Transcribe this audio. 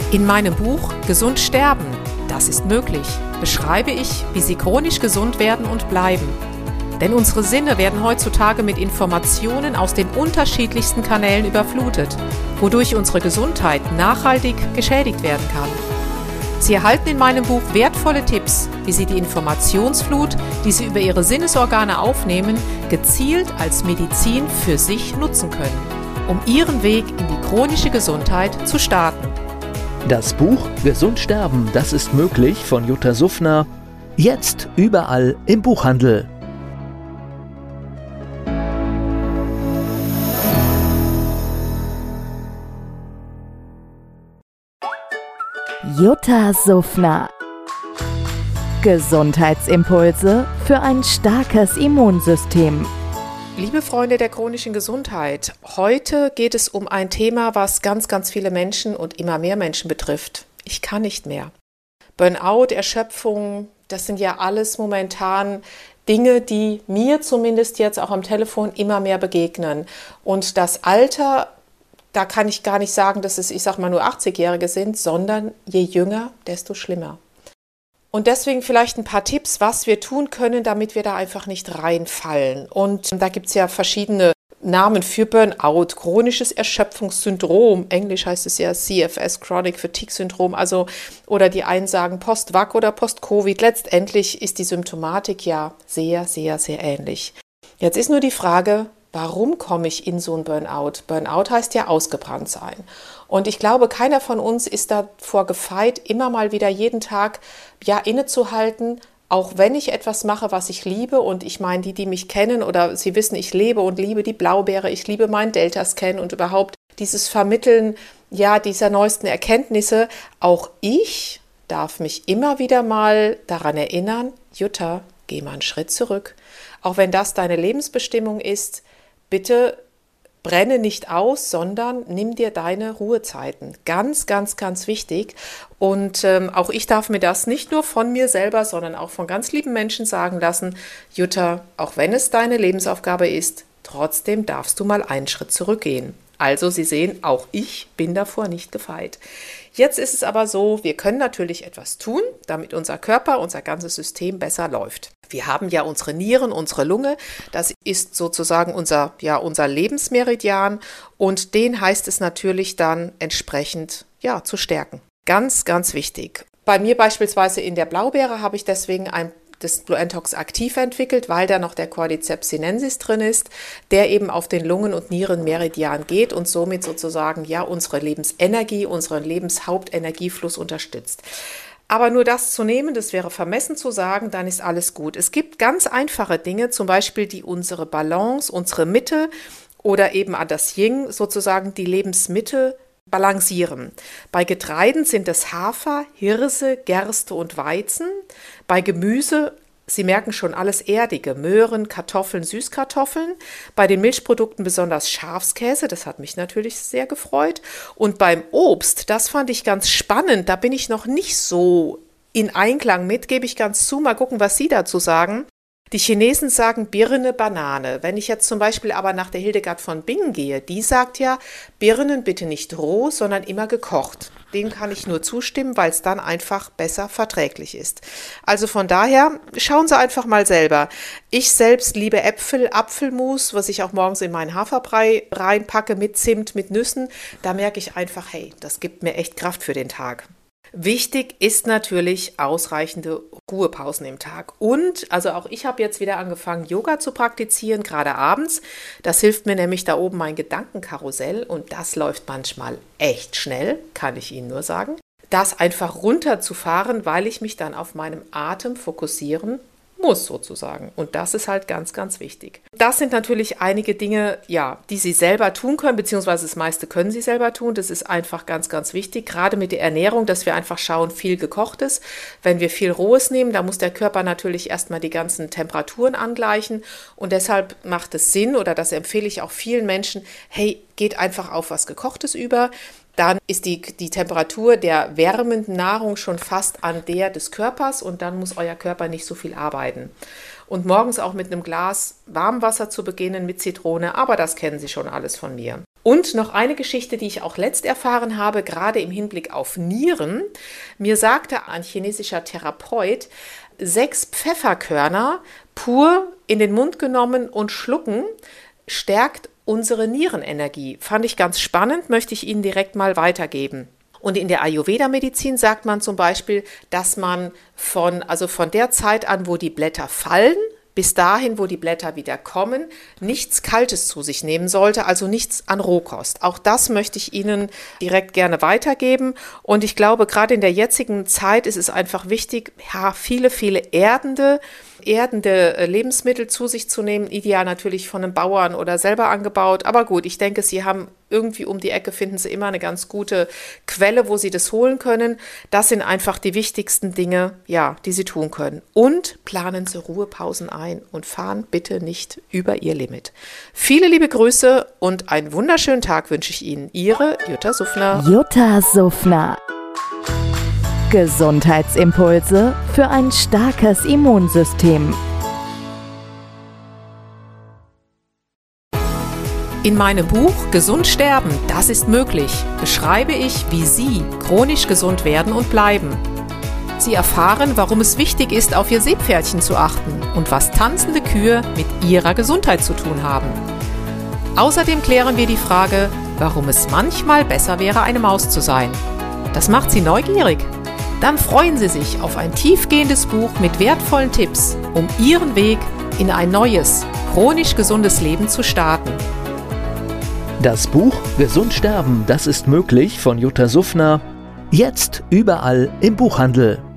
In meinem Buch Gesund sterben, das ist möglich, beschreibe ich, wie Sie chronisch gesund werden und bleiben. Denn unsere Sinne werden heutzutage mit Informationen aus den unterschiedlichsten Kanälen überflutet, wodurch unsere Gesundheit nachhaltig geschädigt werden kann. Sie erhalten in meinem Buch wertvolle Tipps, wie Sie die Informationsflut, die Sie über Ihre Sinnesorgane aufnehmen, gezielt als Medizin für sich nutzen können, um Ihren Weg in die chronische Gesundheit zu starten. Das Buch Gesund sterben, das ist möglich von Jutta Suffner. Jetzt überall im Buchhandel. Jutta Suffner. Gesundheitsimpulse für ein starkes Immunsystem. Liebe Freunde der chronischen Gesundheit, heute geht es um ein Thema, was ganz, ganz viele Menschen und immer mehr Menschen betrifft. Ich kann nicht mehr. Burnout, Erschöpfung, das sind ja alles momentan Dinge, die mir zumindest jetzt auch am Telefon immer mehr begegnen. Und das Alter, da kann ich gar nicht sagen, dass es, ich sag mal, nur 80-Jährige sind, sondern je jünger, desto schlimmer. Und deswegen vielleicht ein paar Tipps, was wir tun können, damit wir da einfach nicht reinfallen. Und da gibt es ja verschiedene Namen für Burnout, chronisches Erschöpfungssyndrom, Englisch heißt es ja CFS, Chronic Fatigue Syndrom, also oder die einen sagen Post-Vac oder Post-Covid. Letztendlich ist die Symptomatik ja sehr, sehr, sehr ähnlich. Jetzt ist nur die Frage, warum komme ich in so ein Burnout? Burnout heißt ja ausgebrannt sein. Und ich glaube, keiner von uns ist davor gefeit, immer mal wieder jeden Tag innezuhalten, auch wenn ich etwas mache, was ich liebe. Und ich meine, die mich kennen oder sie wissen, ich lebe und liebe die Blaubeere, ich liebe meinen Delta-Scan und überhaupt dieses Vermitteln dieser neuesten Erkenntnisse. Auch ich darf mich immer wieder mal daran erinnern, Jutta, geh mal einen Schritt zurück. Auch wenn das deine Lebensbestimmung ist, bitte brenne nicht aus, sondern nimm dir deine Ruhezeiten. Ganz, ganz, ganz wichtig. Und auch ich darf mir das nicht nur von mir selber, sondern auch von ganz lieben Menschen sagen lassen, Jutta, auch wenn es deine Lebensaufgabe ist, trotzdem darfst du mal einen Schritt zurückgehen. Also Sie sehen, auch ich bin davor nicht gefeit. Jetzt ist es aber so, wir können natürlich etwas tun, damit unser Körper, unser ganzes System besser läuft. Wir haben ja unsere Nieren, unsere Lunge, das ist sozusagen unser Lebensmeridian und den heißt es natürlich dann entsprechend zu stärken. Ganz, ganz wichtig. Bei mir beispielsweise in der Blaubeere habe ich deswegen das Bluentox aktiv entwickelt, weil da noch der Cordyceps sinensis drin ist, der eben auf den Lungen- und Nierenmeridian geht und somit sozusagen unsere Lebensenergie, unseren Lebenshauptenergiefluss unterstützt. Aber nur das zu nehmen, das wäre vermessen zu sagen, dann ist alles gut. Es gibt ganz einfache Dinge, zum Beispiel, die unsere Balance, unsere Mitte oder eben an das Yin sozusagen die Lebensmitte balancieren. Bei Getreiden sind es Hafer, Hirse, Gerste und Weizen. Bei Gemüse, Sie merken schon, alles Erdige, Möhren, Kartoffeln, Süßkartoffeln. Bei den Milchprodukten besonders Schafskäse, das hat mich natürlich sehr gefreut. Und beim Obst, das fand ich ganz spannend, da bin ich noch nicht so in Einklang mit, gebe ich ganz zu. Mal gucken, was Sie dazu sagen. Die Chinesen sagen Birne, Banane. Wenn ich jetzt zum Beispiel aber nach der Hildegard von Bingen gehe, die sagt ja, Birnen bitte nicht roh, sondern immer gekocht. Dem kann ich nur zustimmen, weil es dann einfach besser verträglich ist. Also von daher, schauen Sie einfach mal selber. Ich selbst liebe Äpfel, Apfelmus, was ich auch morgens in meinen Haferbrei reinpacke mit Zimt, mit Nüssen. Da merke ich einfach, hey, das gibt mir echt Kraft für den Tag. Wichtig ist natürlich ausreichende Ruhepausen im Tag. Und, also auch ich habe jetzt wieder angefangen, Yoga zu praktizieren, gerade abends. Das hilft mir nämlich da oben mein Gedankenkarussell und das läuft manchmal echt schnell, kann ich Ihnen nur sagen. Das einfach runterzufahren, weil ich mich dann auf meinem Atem fokussieren muss sozusagen. Und das ist halt ganz, ganz wichtig. Das sind natürlich einige Dinge, die Sie selber tun können, beziehungsweise das meiste können Sie selber tun. Das ist einfach ganz, ganz wichtig, gerade mit der Ernährung, dass wir einfach schauen, viel Gekochtes. Wenn wir viel Rohes nehmen, da muss der Körper natürlich erstmal die ganzen Temperaturen angleichen und deshalb macht es Sinn, oder das empfehle ich auch vielen Menschen, hey, geht einfach auf was Gekochtes über. Dann ist die Temperatur der wärmenden Nahrung schon fast an der des Körpers und dann muss euer Körper nicht so viel arbeiten. Und morgens auch mit einem Glas Warmwasser zu beginnen mit Zitrone, aber das kennen Sie schon alles von mir. Und noch eine Geschichte, die ich auch letzt erfahren habe, gerade im Hinblick auf Nieren. Mir sagte ein chinesischer Therapeut, 6 Pfefferkörner pur in den Mund genommen und schlucken stärkt unsere Nierenenergie. Fand ich ganz spannend, möchte ich Ihnen direkt mal weitergeben. Und in der Ayurveda-Medizin sagt man zum Beispiel, dass man von der Zeit an, wo die Blätter fallen, bis dahin, wo die Blätter wieder kommen, nichts Kaltes zu sich nehmen sollte, also nichts an Rohkost. Auch das möchte ich Ihnen direkt gerne weitergeben. Und ich glaube, gerade in der jetzigen Zeit ist es einfach wichtig, viele erdende Lebensmittel zu sich zu nehmen. Ideal natürlich von einem Bauern oder selber angebaut. Aber gut, ich denke, Sie haben irgendwie um die Ecke, finden Sie immer eine ganz gute Quelle, wo Sie das holen können. Das sind einfach die wichtigsten Dinge, die Sie tun können. Und planen Sie Ruhepausen ein und fahren bitte nicht über Ihr Limit. Viele liebe Grüße und einen wunderschönen Tag wünsche ich Ihnen. Ihre Jutta Suffner. Jutta Suffner. Gesundheitsimpulse für ein starkes Immunsystem. In meinem Buch Gesund sterben, das ist möglich, beschreibe ich, wie Sie chronisch gesund werden und bleiben. Sie erfahren, warum es wichtig ist, auf Ihr Seepferdchen zu achten und was tanzende Kühe mit Ihrer Gesundheit zu tun haben. Außerdem klären wir die Frage, warum es manchmal besser wäre, eine Maus zu sein. Das macht Sie neugierig. Dann freuen Sie sich auf ein tiefgehendes Buch mit wertvollen Tipps, um Ihren Weg in ein neues, chronisch gesundes Leben zu starten. Das Buch Gesund sterben, das ist möglich von Jutta Suffner. Jetzt überall im Buchhandel.